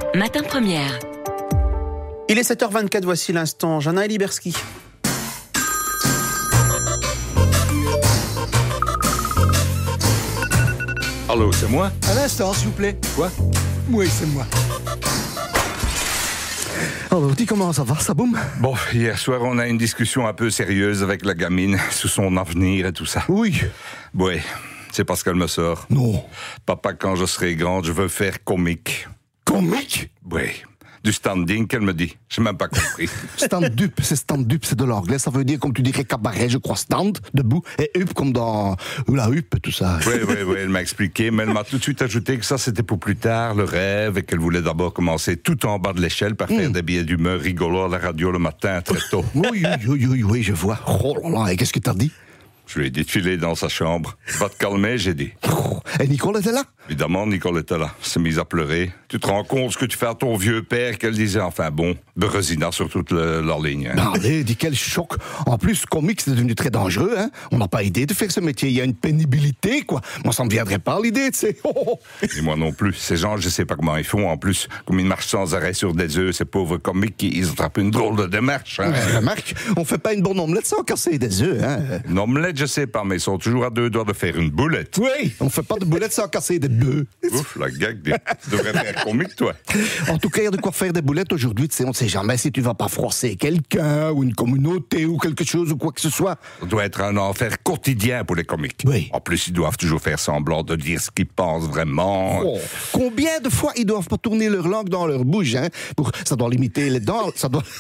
Matin Première. Il est 7h24, voici l'instant. Jana Eliberski. Allô, c'est moi? Un instant, s'il vous plaît. Quoi? Oui, c'est moi. Alors, dis comment ça va, ça boum? Bon, hier soir, on a une discussion un peu sérieuse avec la gamine, sur son avenir et tout ça. Oui. Ouais, c'est parce qu'elle me sort. Non. Papa, quand je serai grande, je veux faire comique. Comique? Ouais, du standing, qu'elle me dit. J'ai même pas compris. Stand-up, c'est de l'anglais. Ça veut dire, comme tu dirais, cabaret, je crois, stand, debout, et up, comme dans la huppe et tout ça. Oui, elle m'a expliqué, mais elle m'a tout de suite ajouté que ça, c'était pour plus tard, le rêve, et qu'elle voulait d'abord commencer tout en bas de l'échelle par faire des billets d'humeur rigolos à la radio le matin, très tôt. Oui, je vois. Oh là là, et qu'est-ce que t'as dit? Je lui ai dit de filer dans sa chambre. Va te calmer, j'ai dit. Et Nicole était là? Évidemment, Nicole était là. Elle s'est mise à pleurer. Tu te rends compte ce que tu fais à ton vieux père, qu'elle disait, enfin bon, Beresina sur toute leur ligne. Hein. Ben allez, dis quel choc. En plus, comique, c'est devenu très dangereux, hein. On n'a pas idée de faire ce métier. Il y a une pénibilité, quoi. Moi, ça me viendrait pas à l'idée, tu sais. Et moi non plus. Ces gens, je sais pas comment ils font. En plus, comme ils marchent sans arrêt sur des œufs, ces pauvres comiques, ils attrapent une drôle de démarche. Hein. Remarque, on fait pas une bonne omelette sans casser des œufs, hein. Une omelette, je sais pas, mais ils sont toujours à deux doigts de faire une boulette. Oui, on fait pas de boulettes sans casser des bœufs. Ouf, la gag, tu devrais faire comique, toi. En tout cas, il y a de quoi faire des boulettes aujourd'hui, tu sais, on ne sait jamais si tu vas pas froisser quelqu'un, ou une communauté, ou quelque chose, ou quoi que ce soit. Ça doit être un enfer quotidien pour les comiques. Oui. En plus, ils doivent toujours faire semblant de dire ce qu'ils pensent vraiment. Oh, combien de fois ils doivent pas tourner leur langue dans leur bouche, hein, ça doit limiter les dents, ça doit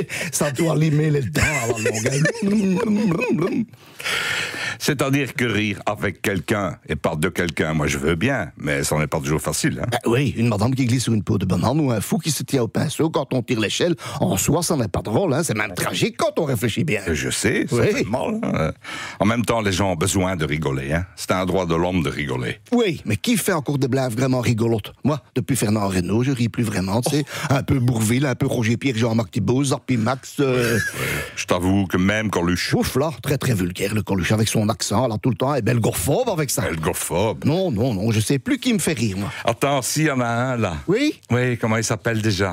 limer les dents à la longue. C'est-à-dire que rire avec quelqu'un et pas de quelqu'un, moi je veux bien, mais ça n'est pas toujours facile. Hein. Oui, une madame qui glisse sur une peau de banane ou un fou qui se tient au pinceau quand on tire l'échelle, en soi ça n'est pas drôle, hein, c'est même tragique quand on réfléchit bien. Je sais, ça Oui. fait mal. Hein. En même temps, les gens ont besoin de rigoler. Hein. C'est un droit de l'homme de rigoler. Oui, mais qui fait encore des blagues vraiment rigolotes? Moi, depuis Fernand Reynaud, je ris plus vraiment, tu sais. Un peu Bourvil, un peu Roger-Pierre, Jean-Marc Thibault, Zarpi Max. Je t'avoue que même Coluche. Ouf là, très très vulgaire le Coluche avec son accent, là tout le temps, et belgophobe avec ça. Belgophobe. Non, je sais plus qui me fait rire, moi. Attends, s'il y en a un là. Oui? Oui, comment il s'appelle déjà?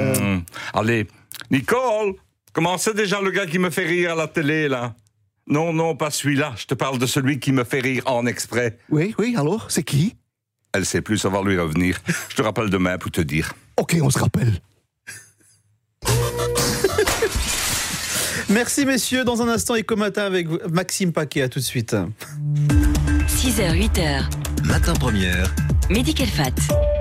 Allez, Nicole, comment c'est déjà le gars qui me fait rire à la télé là? Non, pas celui-là. Je te parle de celui qui me fait rire en exprès. Oui, alors, c'est qui? Elle sait plus, ça va lui revenir. Je te rappelle demain pour te dire. Ok, on se rappelle. Merci messieurs, dans un instant, Éco-Matin avec Maxime Paquet, à tout de suite. 6h, 8h. Matin Première. Mehdi Kelfat.